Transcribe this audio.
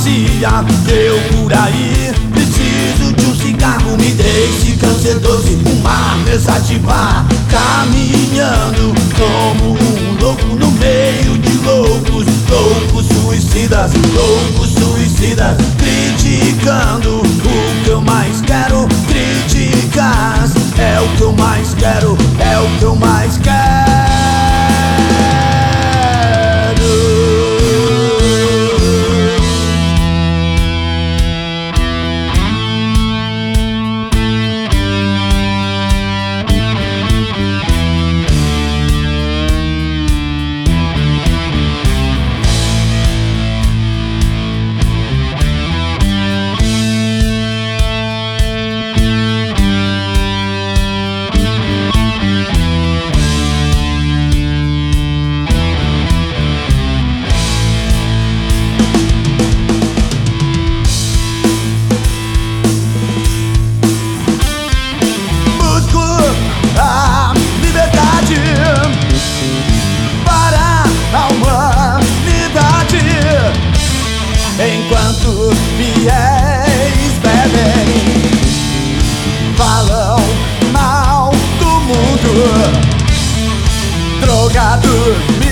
vazia. Eu por aí preciso de um cigarro, me deixe câncer doce, uma mesa de bar, caminhando como um louco no meio de loucos, loucos suicidas, criticando. O que eu mais quero, críticas, é o que eu mais quero, é o que eu mais quero. Enquanto fiéis bebem, falam mal do mundo, drogados